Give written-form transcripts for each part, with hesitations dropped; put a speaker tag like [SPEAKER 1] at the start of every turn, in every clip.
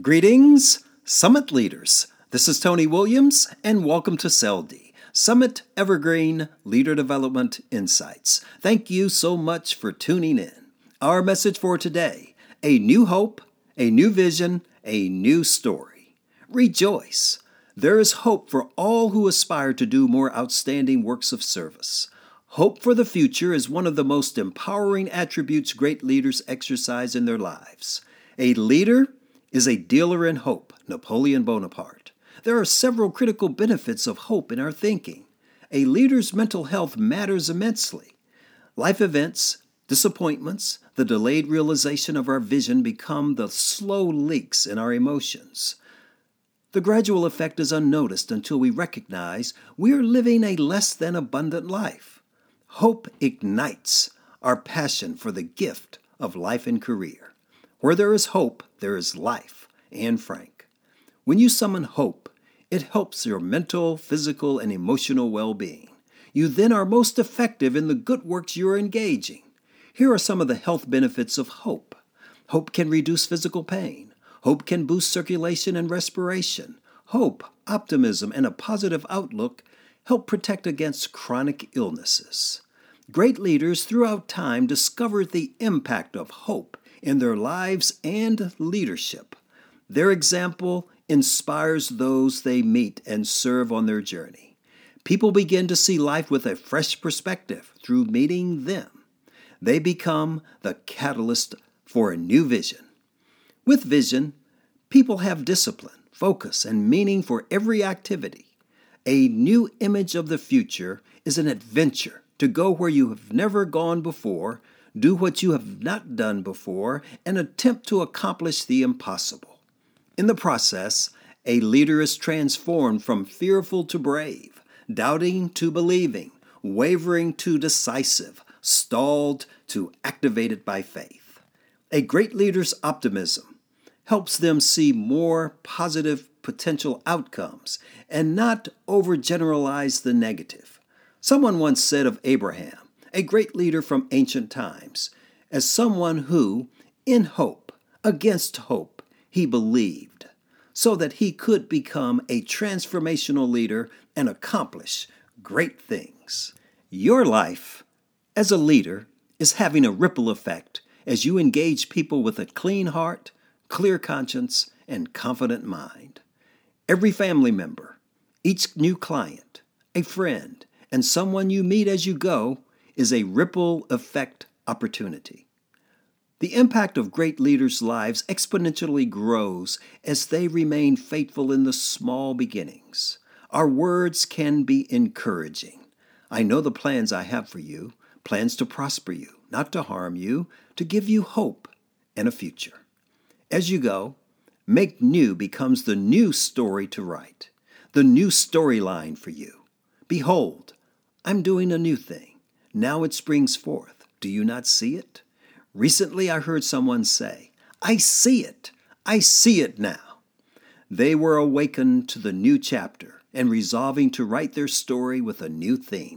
[SPEAKER 1] Greetings, Summit Leaders. This is Tony Williams, and welcome to SELD, Summit Evergreen Leader Development Insights. Thank you so much for tuning in. Our message for today, a new hope, a new vision, a new story. Rejoice. There is hope for all who aspire to do more outstanding works of service. Hope for the future is one of the most empowering attributes great leaders exercise in their lives. A leader is a dealer in hope, Napoleon Bonaparte. There are several critical benefits of hope in our thinking. A leader's mental health matters immensely. Life events, disappointments, the delayed realization of our vision become the slow leaks in our emotions. The gradual effect is unnoticed until we recognize we are living a less than abundant life. Hope ignites our passion for the gift of life and career. Where there is hope, there is life. Anne Frank. When you summon hope, it helps your mental, physical, and emotional well-being. You then are most effective in the good works you are engaging. Here are some of the health benefits of hope. Hope can reduce physical pain. Hope can boost circulation and respiration. Hope, optimism, and a positive outlook help protect against chronic illnesses. Great leaders throughout time discovered the impact of hope in their lives and leadership. Their example inspires those they meet and serve on their journey. People begin to see life with a fresh perspective through meeting them. They become the catalyst for a new vision. With vision, people have discipline, focus, and meaning for every activity. A new image of the future is an adventure to go where you have never gone before, do what you have not done before, and attempt to accomplish the impossible. In the process, a leader is transformed from fearful to brave, doubting to believing, wavering to decisive, stalled to activated by faith. A great leader's optimism helps them see more positive potential outcomes and not overgeneralize the negative. Someone once said of Abraham, a great leader from ancient times, as someone who, in hope, against hope, he believed, so that he could become a transformational leader and accomplish great things. Your life as a leader is having a ripple effect as you engage people with a clean heart, clear conscience, and confident mind. Every family member, each new client, a friend, and someone you meet as you go is a ripple effect opportunity. The impact of great leaders' lives exponentially grows as they remain faithful in the small beginnings. Our words can be encouraging. I know the plans I have for you, plans to prosper you, not to harm you, to give you hope and a future. As you go, make new becomes the new story to write, the new storyline for you. Behold, I'm doing a new thing. Now it springs forth. Do you not see it? Recently I heard someone say, I see it. I see it now. They were awakened to the new chapter and resolving to write their story with a new theme.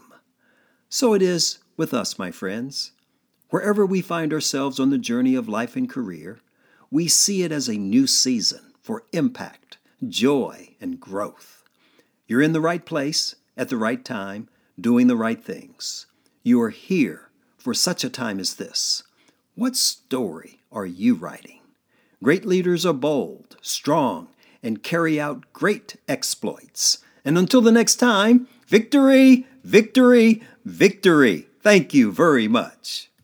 [SPEAKER 1] So it is with us, my friends. Wherever we find ourselves on the journey of life and career, we see it as a new season for impact, joy, and growth. You're in the right place at the right time, doing the right things. You are here for such a time as this. What story are you writing? Great leaders are bold, strong, and carry out great exploits. And until the next time, victory, victory, victory. Thank you very much.